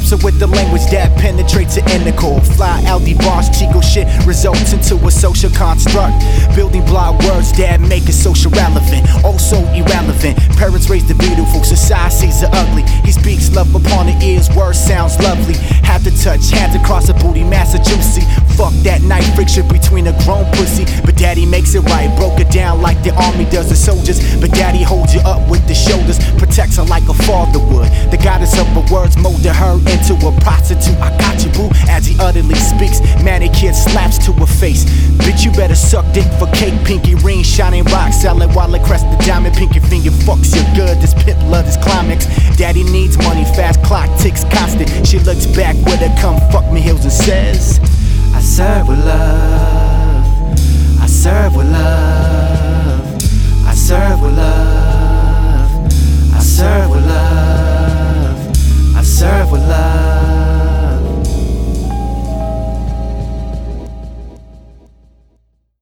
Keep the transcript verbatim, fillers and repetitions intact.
Helps her with the language that penetrates her inner core. Fly L D bars, Chico shit results into a social construct. Building block words that make it social relevant, also irrelevant. Parents raise the beautiful, society sees the ugly. He speaks love upon the ears, words sounds lovely. Have to touch, hands across the booty, mass juicy. Fuck that night friction between a grown pussy, but daddy makes it right. Broke it down like the army does the soldiers, but daddy holds you up with the shoulders, protects her like a father would. The goddess of her words molded her into a prostitute. I got you, boo, as he utterly speaks. Manicured slaps to her face. Bitch, you better suck dick for cake. Pinky ring, shining rock, selling while it crest the diamond. Pinky finger fucks you good. This pimp love is climax. Daddy needs money, fast clock ticks constant. She looks back with her come fuck me heels and says, I serve with love.